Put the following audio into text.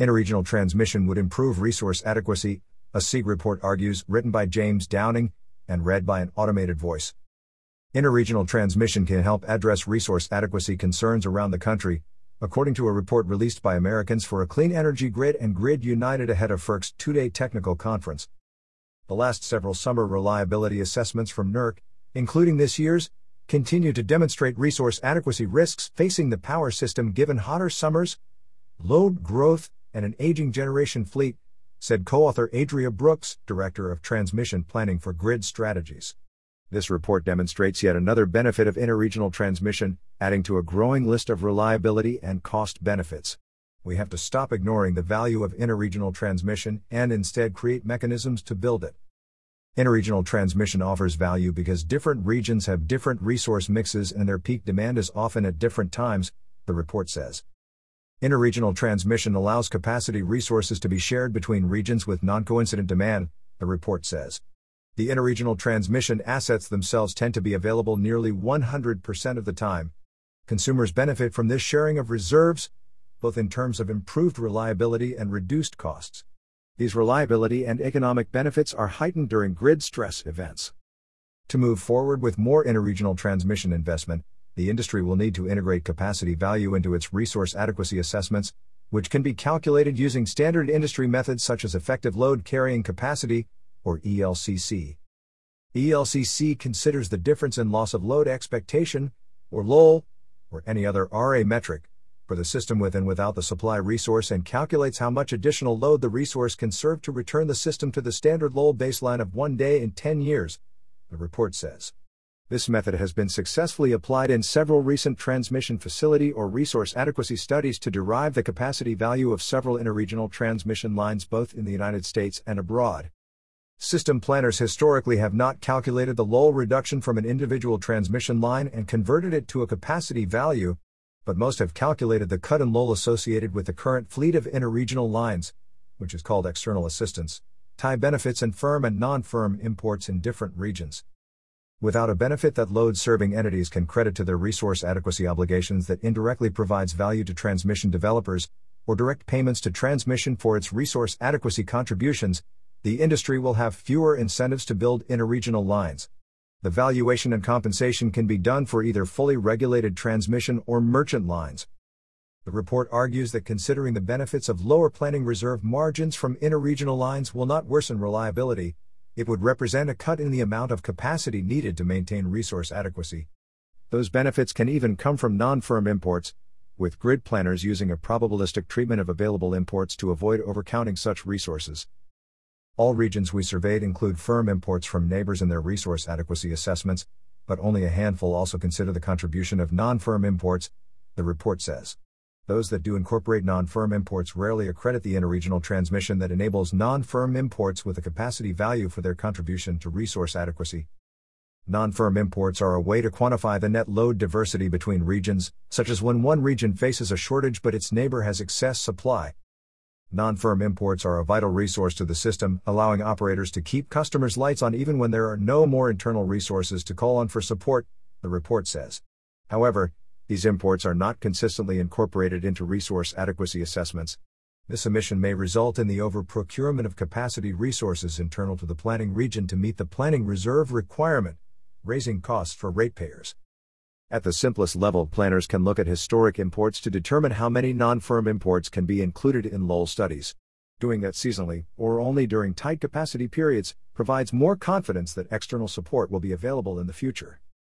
Interregional transmission would improve resource adequacy, a SIG report argues, written by James Downing, and read by an automated voice. Interregional transmission can help address resource adequacy concerns around the country, according to a report released by Americans for a Clean Energy Grid and Grid United ahead of FERC's two-day technical conference. The last several summer reliability assessments from NERC, including this year's, continue to demonstrate resource adequacy risks facing the power system given hotter summers, load growth, and an aging generation fleet, said co-author Adria Brooks, Director of Transmission Planning for Grid Strategies. This report demonstrates yet another benefit of interregional transmission, adding to a growing list of reliability and cost benefits. We have to stop ignoring the value of interregional transmission and instead create mechanisms to build it. Interregional transmission offers value because different regions have different resource mixes and their peak demand is often at different times, the report says. Interregional transmission allows capacity resources to be shared between regions with non-coincident demand, the report says. The interregional transmission assets themselves tend to be available nearly 100% of the time. Consumers benefit from this sharing of reserves, both in terms of improved reliability and reduced costs. These reliability and economic benefits are heightened during grid stress events. To move forward with more interregional transmission investment, the industry will need to integrate capacity value into its resource adequacy assessments, which can be calculated using standard industry methods such as effective load carrying capacity, or ELCC. ELCC considers the difference in loss of load expectation, or LOL, or any other RA metric, for the system with and without the supply resource and calculates how much additional load the resource can serve to return the system to the standard LOL baseline of 1 day in 10 years, the report says. This method has been successfully applied in several recent transmission facility or resource adequacy studies to derive the capacity value of several interregional transmission lines both in the United States and abroad. System planners historically have not calculated the LOL reduction from an individual transmission line and converted it to a capacity value, but most have calculated the cut in LOL associated with the current fleet of interregional lines, which is called external assistance, tie benefits and firm and non-firm imports in different regions. Without a benefit that load-serving entities can credit to their resource adequacy obligations that indirectly provides value to transmission developers, or direct payments to transmission for its resource adequacy contributions, the industry will have fewer incentives to build interregional lines. The valuation and compensation can be done for either fully regulated transmission or merchant lines. The report argues that considering the benefits of lower planning reserve margins from interregional lines will not worsen reliability, it would represent a cut in the amount of capacity needed to maintain resource adequacy. Those benefits can even come from non-firm imports, with grid planners using a probabilistic treatment of available imports to avoid overcounting such resources. All regions we surveyed include firm imports from neighbors in their resource adequacy assessments, but only a handful also consider the contribution of non-firm imports, the report says. Those that do incorporate non-firm imports rarely accredit the interregional transmission that enables non-firm imports with a capacity value for their contribution to resource adequacy. Non-firm imports are a way to quantify the net load diversity between regions, such as when one region faces a shortage but its neighbor has excess supply. Non-firm imports are a vital resource to the system, allowing operators to keep customers' lights on even when there are no more internal resources to call on for support, the report says. However, these imports are not consistently incorporated into resource adequacy assessments. This omission may result in the over-procurement of capacity resources internal to the planning region to meet the planning reserve requirement, raising costs for ratepayers. At the simplest level, planners can look at historic imports to determine how many non-firm imports can be included in LOL studies. Doing that seasonally, or only during tight capacity periods, provides more confidence that external support will be available in the future.